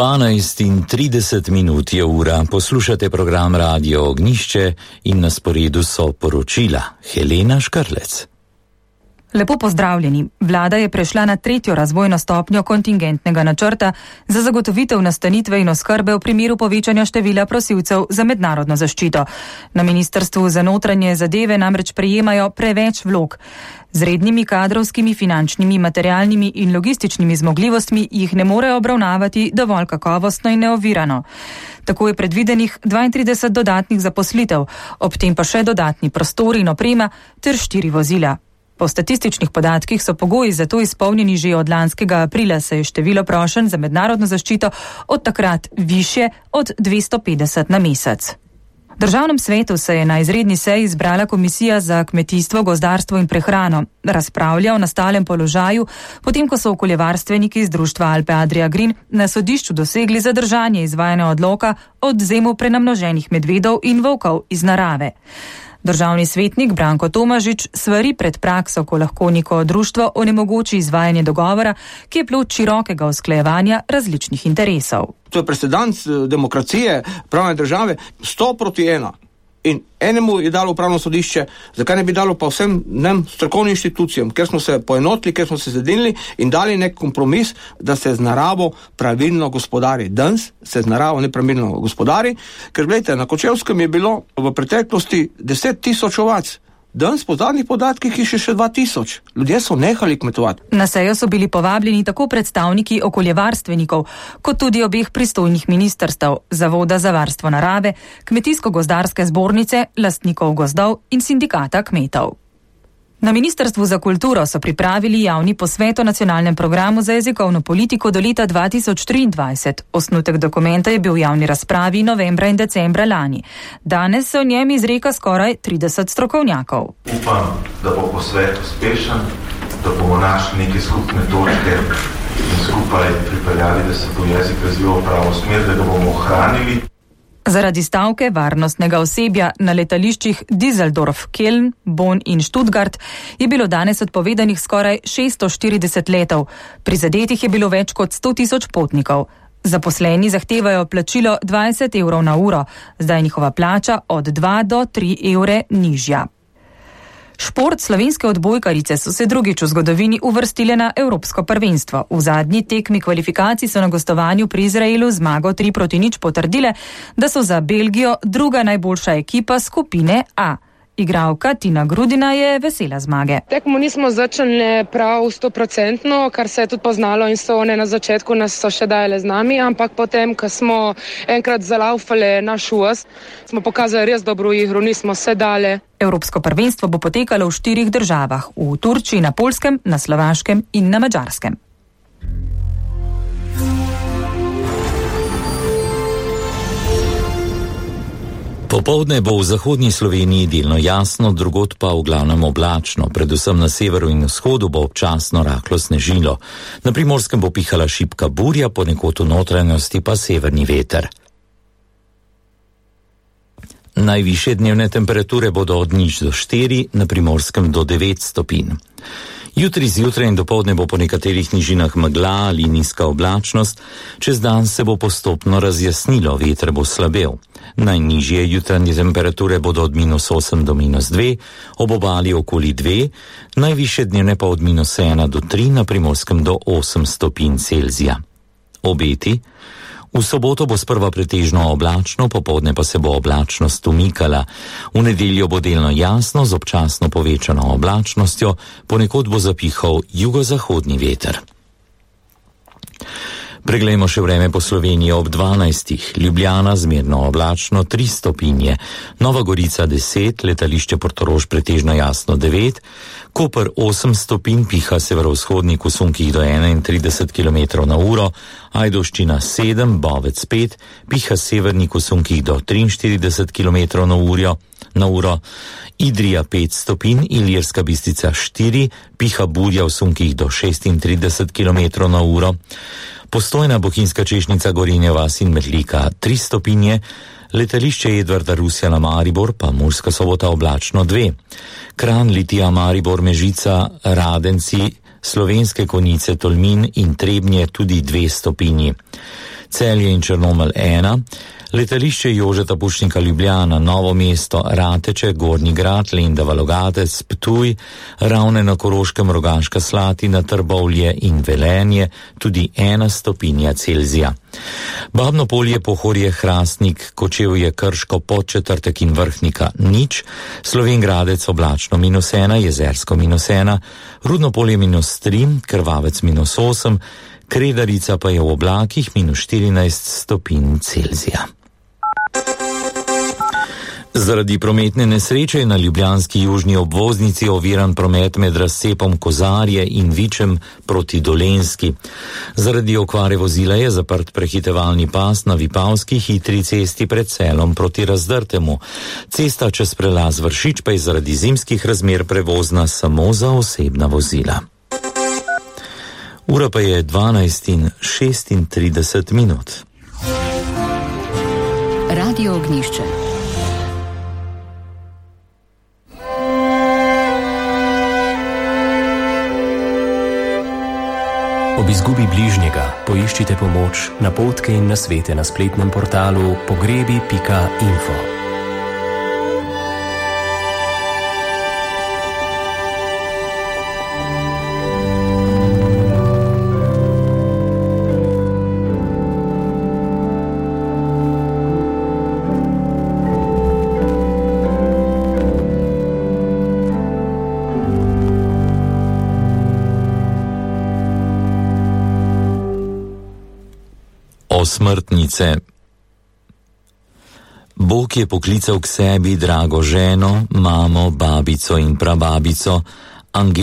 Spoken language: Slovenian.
12:30 je ura, poslušate program Radio Ognjišče in na sporedu so poročila. Helena Škrlec. Lepo pozdravljeni. Vlada je prešla na 3. razvojno stopnjo kontingentnega načrta za zagotovitev nastanitve in oskrbe v primeru povečanja števila prosilcev za mednarodno zaščito. Na Ministrstvu za notranje zadeve namreč prejemajo preveč vlog. Z rednimi kadrovskimi, finančnimi, materialnimi in logističnimi zmogljivostmi jih ne morejo obravnavati dovolj kakovostno in neovirano. Tako je predvidenih 32 dodatnih zaposlitev, ob tem pa še dodatni prostori in oprema ter 4 vozila. Po statističnih podatkih so pogoji za to izpolnjeni že od lanskega aprila, saj je število prošenj za mednarodno zaščito od takrat višje od 250 na mesec. V Državnem svetu se je na izredni seji zbrala Komisija za kmetijstvo, gozdarstvo in prehrano. Razpravlja o nastalem položaju, potem ko so okoljevarstveniki iz društva Alpe Adria Green na sodišču dosegli zadržanje izvajanja odloka o odvzemu prenamnoženih medvedov in volkov iz narave. Državni svetnik Branko Tomažič svari pred prakso, ko lahko neko društvo onemogoči izvajanje dogovora, ki je plod širokega usklajevanja različnih interesov. To je precedens demokracije, pravne države, 100:1. In enemu je dalo upravno sodišče, zakaj ne bi dalo pa vsem strokovnim inštitucijam, ker smo se poenotili, ker smo se zedinili in dali nek kompromis, da se z naravo pravilno gospodari. Danes se z naravo nepravilno gospodari, ker gledajte, na Kočevskem je bilo v preteklosti 10.000 ovac. Danes po zadnjih podatkih je še 2.000. Ljudje so nehali kmetovati. Na sejo so bili povabljeni tako predstavniki okoljevarstvenikov, kot tudi obeh pristojnih ministrstev, Zavoda za varstvo narave, Kmetijsko-gozdarske zbornice, lastnikov gozdov in sindikata kmetov. Na Ministrstvu za kulturo so pripravili javni posvet o nacionalnem programu za jezikovno politiko do leta 2023. Osnutek dokumenta je bil v javni razpravi novembra in decembra lani. Danes se o njem izreka skoraj 30 strokovnjakov. Upam, da bo posvet uspešen, da bomo našli neke skupne točke in skupaj pripeljali, da se bo jezik razvijal v pravo smer, da ga bomo ohranili. Zaradi stavke varnostnega osebja na letališčih Düsseldorf, Köln, Bonn in Stuttgart je bilo danes odpovedanih skoraj 640 letov. Prizadetih je bilo več kot 100.000 potnikov. Zaposleni zahtevajo plačilo 20 evrov na uro, zdaj je njihova plača od 2 do 3 evre nižja. Šport, slovenske odbojkarice so se drugič v zgodovini uvrstile na Evropsko prvenstvo. V zadnji tekmi kvalifikacij so na gostovanju pri Izraelu zmago 3-0 potrdile, da so za Belgijo druga najboljša ekipa skupine A. Igralka Tina Grudina je vesela zmage. Tekmo nismo začeli prav 100%, kar se je tudi poznalo in so one na začetku nas so še dajale z nami, ampak potem, ko smo enkrat zalaufali naš uvaz, smo pokazali res dobro igro, nismo se dale. Evropsko prvenstvo bo potekalo v 4 državah, v Turčiji, na Poljskem, na Slovaškem in na Madžarskem. Popoldne bo v zahodnji Sloveniji delno jasno, drugod pa v glavnem oblačno, predvsem na severu in vzhodu bo občasno rahlo snežilo. Na Primorskem bo pihala šibka burja, ponekod v notranjosti pa severni veter. Najvišje dnevne temperature bodo od 0 do 4, na Primorskem do 9 stopinj. Jutri zjutraj in dopoldne bo po nekaterih nižinah megla ali nizka oblačnost, čez dan se bo postopno razjasnilo, veter bo slabel. Najnižje jutranje temperature bodo od -8 do -2, ob obali okoli 2, najvišje dnevne pa od -1 do 3, na Primorskem do 8 stopinj Celzija. Obeti. V soboto bo sprva pretežno oblačno, popoldne pa se bo oblačnost umikala. V nedeljo bo delno jasno z občasno povečano oblačnostjo, ponekod bo zapihal jugozahodni veter. Preglejmo še vreme po Sloveniji ob 12. Ljubljana zmerno oblačno 3 stopinje, Nova Gorica 10, letališče Portorož pretežno jasno 9, Koper 8 stopinj, piha severovzhodnik v sunkih do 31 km na uro, Ajdovščina 7, Bovec 5, piha severnik v sunkih do 43 km na uro, Idrija 5 stopinj, Ilirska Bistrica 4, piha burja v sunkih do 36 km na uro, Postojna, Bohinjska Češnica, Gorenja vas in Metlika 3 stopinje, letališče Edvarda Rusjana Maribor pa Murska Sobota oblačno 2, Kranj, Litija, Maribor, Mežica, Radenci, Slovenske Konjice, Tolmin in Trebnje tudi 2 stopinji. Celje in Črnomelj 1, letališče Jožeta Pušnika Ljubljana, Novo mesto, Rateče, Gornji Grad, Lendava, Logatec, Ptuj, Ravne na Koroškem, Rogaška Slatina, Trbovlje in Velenje, tudi 1 stopinja Celzija. Babno Polje, Pohorje, Hrastnik, Kočevje, Krško, Podčetrtek in Vrhnika 0, Slovenj Gradec oblačno -1, Jezersko -1, Rudno Polje -3, Krvavec -8, Kredarica pa je v oblakih -14 stopinj Celzija. Zaradi prometne nesreče je na ljubljanski južni obvoznici oviran promet med razcepom Kozarje in Vičem proti Dolenjski. Zaradi okvare vozila je zaprt prehitevalni pas na Vipavski hitri cesti pred Celom proti Razdrtemu. Cesta čez prelaz Vršič pa je zaradi zimskih razmer prevozna samo za osebna vozila. Ura pa je 12:36. Radio Ognjišče. Ob izgubi bližnjega poiščite pomoč, napotke in nasvete na spletnem portalu pogrebi.info. Smrtnice. Bog je poklical k sebi drago ženo, mamo, babico in prababico,